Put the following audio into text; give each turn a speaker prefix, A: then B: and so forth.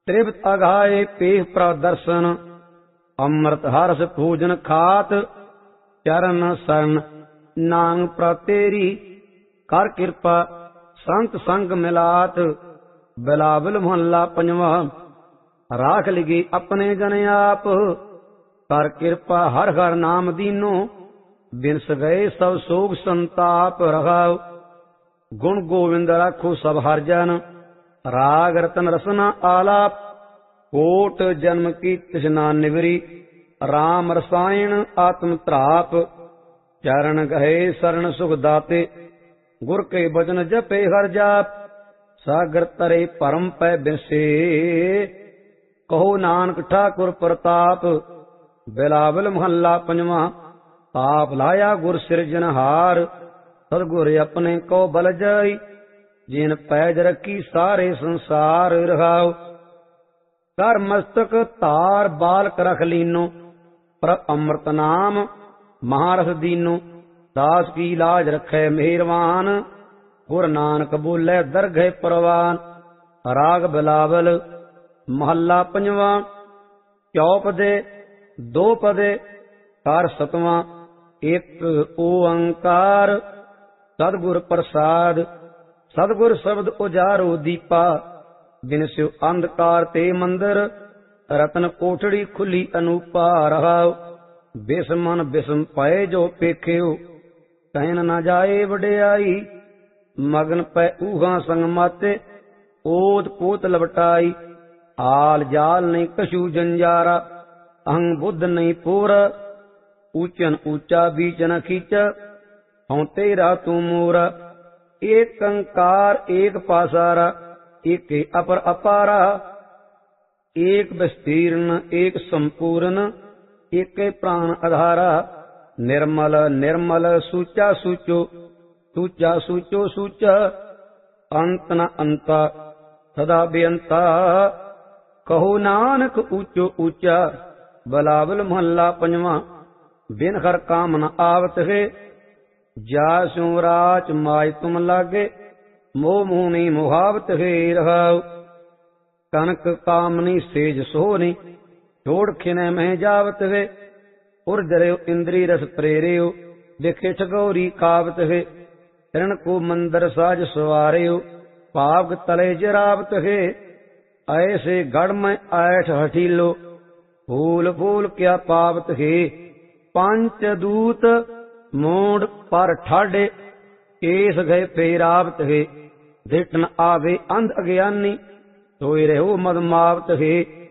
A: ਤ੍ਰਿਪਤ ਅਗਾਏ ਪੇਹ ਪ੍ਰਦਰਸ਼ਨ, ਅੰਮ੍ਰਿਤ ਹਰਸ ਭੋਜਨ ਖਾਤ, ਚਰਨ ਸਰਨ ਨਾਂਗ ਪ੍ਰਤੇਰੀ, ਕਰ ਕਿਰਪਾ ਸੰਤ ਸੰਗ ਮਿਲਾਤ। ਬਿਲਾਵਲ ਮੁਹੱਲਾ ਪੰਜਵਾਂ। ਰਾਖ ਲਿਗੇ ਆਪਣੇ ਜਨ ਆਪ, ਕਰ ਕਿਰਪਾ ਹਰ ਹਰ ਨਾਮ ਦੀਨੋ, ਬਿਨਸ ਗਏ ਸਭ ਸੋਗ ਸੰਤਾਪ ਰਹਾਉ। ਗੁਣ ਗੋਵਿੰਦ ਰਾਖੋ ਸਭ ਹਰ ਜਨ, ਰਾਗ ਰਤਨ ਰਸਨਾ ਆਲਾਪ। ਕੋਟ ਜਨਮ ਕੀ ਤ੍ਰਿਸ਼ਨਾ ਨਿਵਰੀ, ਰਾਮ ਰਸਾਇਣ ਆਤਮ ਧਰਾਪ। ਚਰਨ ਗਏ ਸਰਣ ਸੁਖ ਦਾਤੇ, ਗੁਰ ਕੇ ਬਚਨ ਜਪੇ ਹਰ ਜਾਪ। ਸਾਗਰ ਤਰੇ ਭਰਮ ਪੈ ਬਿਰਸੇ, ਕਹੋ ਨਾਨਕ ਠਾਕੁਰ ਪ੍ਰਤਾਪ। ਬਿਲਾਵਲ ਮੁਹੱਲਾ ਪੰਜਵਾਂ। ਆਪ ਲਾਇਆ ਗੁਰ ਸਿਰਜਨਹਾਰ, ਸਤਿਗੁਰ ਆਪਣੇ ਕੋ ਬਲ ਜਾਈ। ਜਿਨ ਪੈਜ ਰੱਖੀ ਸਾਰੇ ਸੰਸਾਰ ਰਹਾਉ। ਕਰ ਮਸਤਕ ਧਾਰ ਬਾਲਕ ਰਖ ਲੀਨੋ, ਪਰ ਅੰਮ੍ਰਿਤ ਨਾਮ ਮਹਾਰਸ ਦੀਨੋ। ਦਾਸ ਕੀ ਲਾਜ ਰਖੈ ਮਿਹਰਵਾਨ, ਗੁਰ ਨਾਨਕ ਬੋਲੇ ਦਰਗਹਿ ਪ੍ਰਵਾਨ। ਰਾਗ ਬਿਲਾਵਲ ਮਹੱਲਾ ਪੰਜਵਾਂ। ਚੌਪਦੇ ਦੋ ਪਦੇ, ਕਰ ਸਤਵਾਂ। ਇੱਕ ਓੰਕਾਰ ਸਤਿਗੁਰ ਪ੍ਰਸਾਦ। ਸਤਿਗੁਰ ਸ਼ਬਦ ਉਜਾਰੋ ਦੀਪਾ, ਬਿਨਸਿਓ ਅੰਧਕਾਰ ਤੇ ਮੰਦਰ। ਰਤਨ ਕੋਠੜੀ ਖੁੱਲੀ ਅਨੂਪਾ ਰਹਾਉ। ਬਿਸਮਨ ਬਿਸਮ ਪਏ ਜੋ ਪੇਖਿਓ, ਕਹਿਨ ਨਾ ਜਾਏ ਵਡਿਆਈ। ਮਗਨ ਪੈ ਊਹਾਂ ਸੰਗ ਮਾਤੇ, ਓਤ ਪੋਤ ਲਵਟਾਈ। ਆਲ ਜਾਲ ਨਹੀਂ ਕਛੂ ਜੰਜਾਰਾ, ਅਹੰ ਬੁੱਧ ਨਹੀਂ ਪੂਰ। ਊਚਨ ਊਚਾ ਬੀਚ ਨ ਖੀਚ, ਹਉ ਤੇਰਾ ਤੂੰ ਮੂਰ। ਏਕ ਅੰਕਾਰ ਏਕ ਪਾਸਾਰਾ, ਏਕੇ ਅਪਰ ਅਪਾਰਾ। ਏਕ ਵਿਸਤੀਰਨ ਏਕ ਸੰਪੂਰਨ, ਏਕੇ ਪ੍ਰਾਣ ਆਧਾਰਾ। ਨਿਰਮਲ ਨਿਰਮਲ ਸੂਚਾ ਸੂਚੋ, ਸੂਚਾ ਸੂਚੋ ਸੂਚਾ। ਅੰਤ ਨ ਅੰਤਾ ਸਦਾ ਬੇਅੰਤਾ, ਕਹੋ ਨਾਨਕ ਊਚੋ ਊਚਾ। ਬਿਲਾਵਲ ਮੁਹੱਲਾ ਪੰਜਵਾਂ। ਬਿਨ ਹਰ ਕਾਮ ਨ ਆਵਤ ਹੈ, ਜਾ ਸਿਉ ਰਾਚ ਮਾਜ ਤੁਮ ਲਾਗੇ। ਮੋਹ ਮੋਹਣੀ ਮੁਹਾਵਤ ਹੈ ਰਹਾਉ। ਕਨਕ ਕਾਮਨੀ ਸੇਜ ਸੋਹਣੀ, ਛੋੜ ਖਿਨੈ ਮਹਿ ਜਾਵਤ ਹੈ। ਉਰ ਜਰਿਓ ਇੰਦਰੀ ਰਸ ਪ੍ਰੇਰਿਓ, ਦੇਖੇ ਠਗੌਰੀ ਕਾਵਤ ਹੈ। ਹਿਰਨ ਕੋ ਮੰਦਰ ਸਾਜ ਸਵਾਰਿਓ, ਭਾਵ ਤਲੇ ਜਰਾਵਤ ਹੈ। ਐਸੇ ਗੜ ਮੈਂ ਐਠ ਹਠੀਲੋ, ਫੂਲ ਫੂਲ ਕਿਆ ਪਾਵਤ ਹੈ। ਪੰਚ ਦੂਤ ਮੋੜ ਪਰ ਠਾਡੇ, ਕੇਸ ਗਏ ਫੇਰਾਵਤ ਹੈ। ਦਿਟ ਨ ਆਵੇ ਅੰਧ ਅਗਿਆਨੀ, ਸੋਇ ਰਹੋ ਮਦ ਮਾਵਤ ਹੈ।